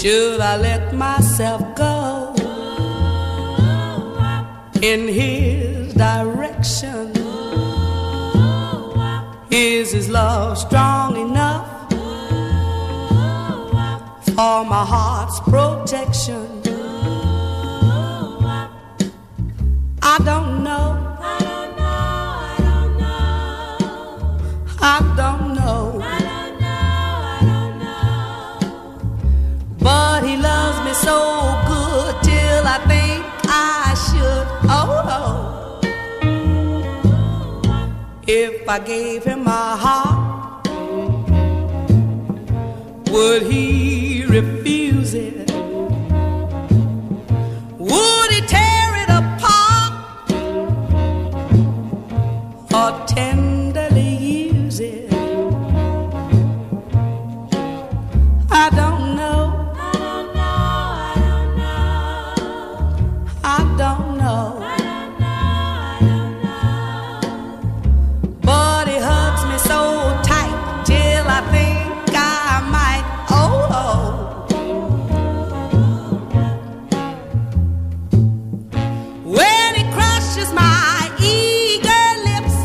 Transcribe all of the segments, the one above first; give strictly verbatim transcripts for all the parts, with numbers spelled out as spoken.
Should I let myself go in his direction? Is his love strong enough for my heart's protection? I don't know. I don't know. I don't know. I don't know. I don't know. I don't know. But he loves me so good till I think I should. Oh, oh. If I gave him my heart, would he refuse it? Would he tear it apart or tenderly use it? I don't know. I don't know. I don't know. I don't know. I don't know. I don't know. But he hugs me so tight till I think I might. Oh, oh. When he crushes my eager lips,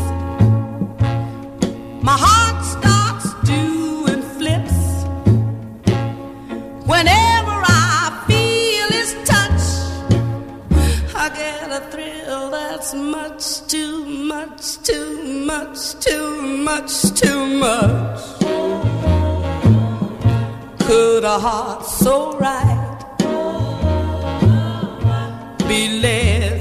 my heart starts doing flips. Whenever I feel his touch, I get a thrill that's much too much, too much, too much, too much. Could a heart so right be led